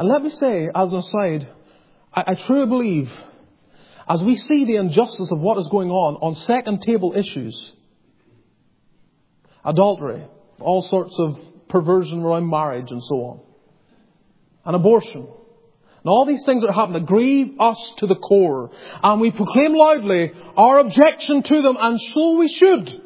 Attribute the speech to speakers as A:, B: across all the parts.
A: And let me say, as an aside, I truly believe, as we see the injustice of what is going on second table issues, adultery, all sorts of perversion around marriage and so on, and abortion, and all these things that happen that grieve us to the core, and we proclaim loudly our objection to them, and so we should.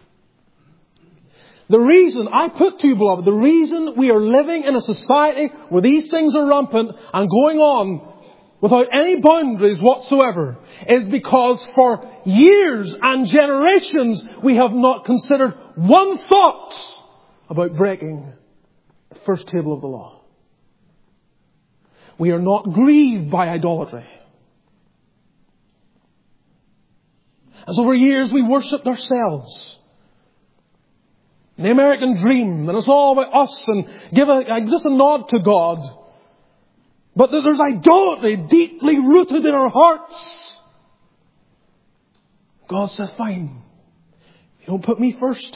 A: The reason, I put to you, beloved, the reason we are living in a society where these things are rampant and going on without any boundaries whatsoever is because for years and generations we have not considered one thought about breaking the first table of the law. We are not grieved by idolatry. And so for years we worshipped ourselves. The American dream, and it's all about us, and give just a nod to God. But there's idolatry deeply rooted in our hearts. God says, fine, you don't put me first,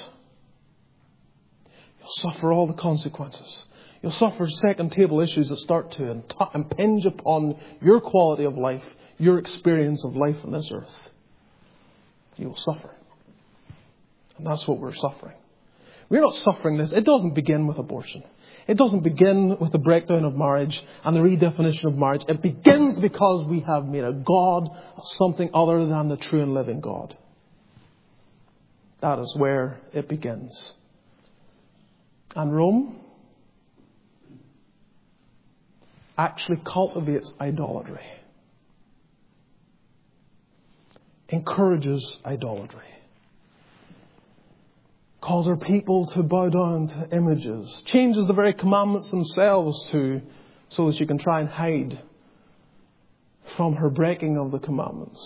A: you'll suffer all the consequences. You'll suffer second table issues that start to impinge upon your quality of life, your experience of life on this earth. You will suffer. And that's what we're suffering. We're not suffering this. It doesn't begin with abortion. It doesn't begin with the breakdown of marriage and the redefinition of marriage. It begins because we have made a God of something other than the true and living God. That is where it begins. And Rome actually cultivates idolatry. Encourages idolatry. Calls her people to bow down to images. Changes the very commandments themselves so that she can try and hide from her breaking of the commandments.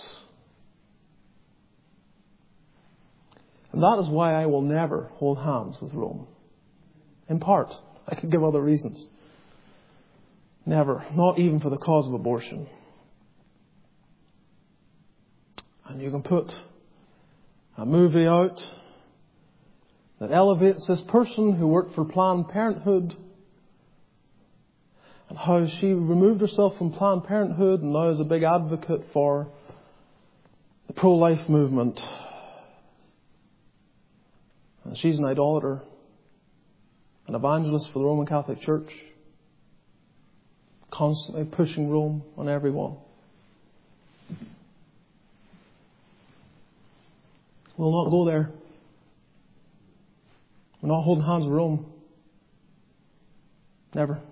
A: And that is why I will never hold hands with Rome. In part, I could give other reasons. Never. Not even for the cause of abortion. And you can put a movie out that elevates this person who worked for Planned Parenthood and how she removed herself from Planned Parenthood and now is a big advocate for the pro-life movement. And she's an idolater, an evangelist for the Roman Catholic Church, constantly pushing Rome on everyone. We'll not go there. We're not holding hands with Rome. Never.